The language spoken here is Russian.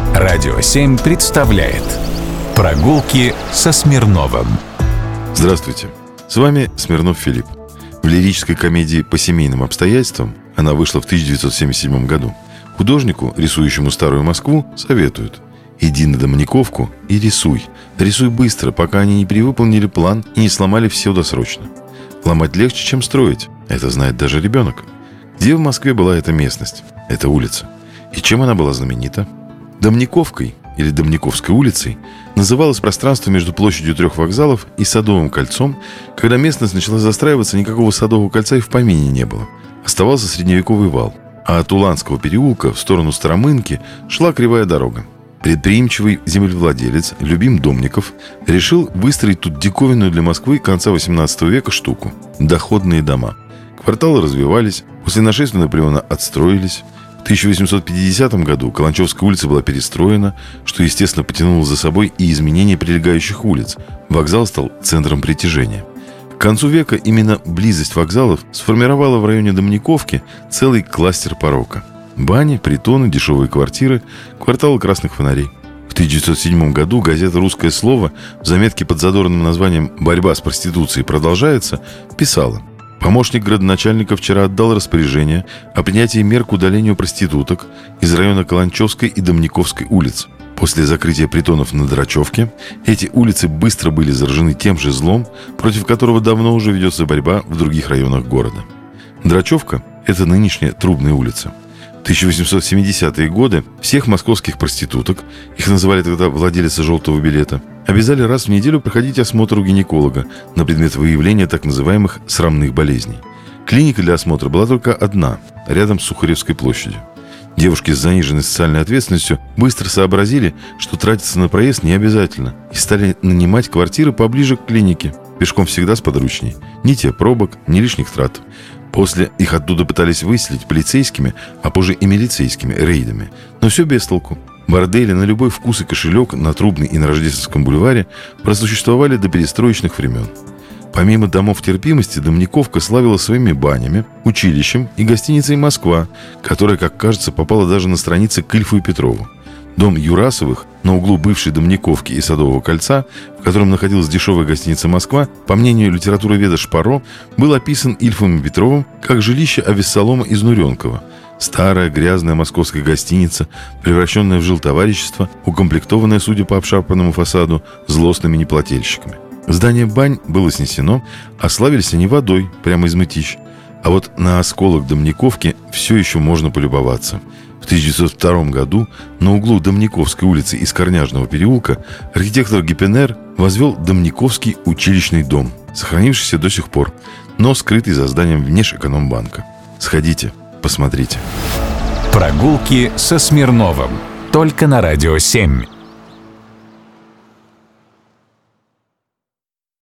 Радио 7 представляет «Прогулки со Смирновым». Здравствуйте, с вами Смирнов Филипп. В лирической комедии «По семейным обстоятельствам», она вышла в 1977 году, художнику, рисующему старую Москву, советуют: иди на Домниковку и рисуй. Рисуй быстро, пока они не перевыполнили план и не сломали все досрочно. Ломать легче, чем строить. Это знает даже ребенок. Где в Москве была эта местность, эта улица? И чем она была знаменита? Домниковкой или Домниковской улицей называлось пространство между площадью 3 вокзалов и Садовым кольцом. Когда местность начала застраиваться, никакого Садового кольца и в помине не было. Оставался средневековый вал, а от Уланского переулка в сторону Старомынки шла кривая дорога. Предприимчивый землевладелец Любим Домников решил выстроить тут диковинную для Москвы конца 18 века штуку – доходные дома. Кварталы развивались, после нашествия Наполеона отстроились. В 1850 году Каланчевская улица была перестроена, что, естественно, потянуло за собой и изменение прилегающих улиц. Вокзал стал центром притяжения. К концу века именно близость вокзалов сформировала в районе Домниковки целый кластер порока. Бани, притоны, дешевые квартиры, кварталы красных фонарей. В 1907 году газета «Русское слово» в заметке под задорным названием «Борьба с проституцией продолжается» писала: помощник градоначальника вчера отдал распоряжение о принятии мер к удалению проституток из района Каланчевской и Домниковской улиц. После закрытия притонов на Драчевке эти улицы быстро были заражены тем же злом, против которого давно уже ведется борьба в других районах города. Драчевка – это нынешняя Трубная улица. В 1870-е годы всех московских проституток, их называли тогда владельцы желтого билета, обязали раз в неделю проходить осмотр у гинеколога на предмет выявления так называемых срамных болезней. Клиника для осмотра была только одна, рядом с Сухаревской площадью. Девушки с заниженной социальной ответственностью быстро сообразили, что тратиться на проезд не обязательно, и стали нанимать квартиры поближе к клинике. Пешком всегда сподручней. Ни те пробок, ни лишних трат. После их оттуда пытались выселить полицейскими, а позже и милицейскими рейдами. Но все без толку. Бордели на любой вкус и кошелек на Трубной и на Рождественском бульваре просуществовали до перестроечных времен. Помимо домов терпимости, Домниковка славила своими банями, училищем и гостиницей «Москва», которая, как кажется, попала даже на страницы к Ильфу и Петрову. Дом Юрасовых на углу бывшей Домниковки и Садового кольца, в котором находилась дешевая гостиница «Москва», по мнению литературоведа Шпаро, был описан Ильфом и Петровым как жилище Авессалома из Нуренкова. Старая грязная московская гостиница, превращенная в жилтоварищество, укомплектованная, судя по обшарпанному фасаду, злостными неплательщиками. Здание бань было снесено, а славились они водой прямо из мытищ. А вот на осколок Домниковки все еще можно полюбоваться. В 1902 году на углу Домниковской улицы и Скорняжного переулка архитектор Гиппенер возвел Домниковский училищный дом, сохранившийся до сих пор, но скрытый за зданием Внешэкономбанка. Сходите, посмотрите. Прогулки со Смирновым. Только на Радио 7.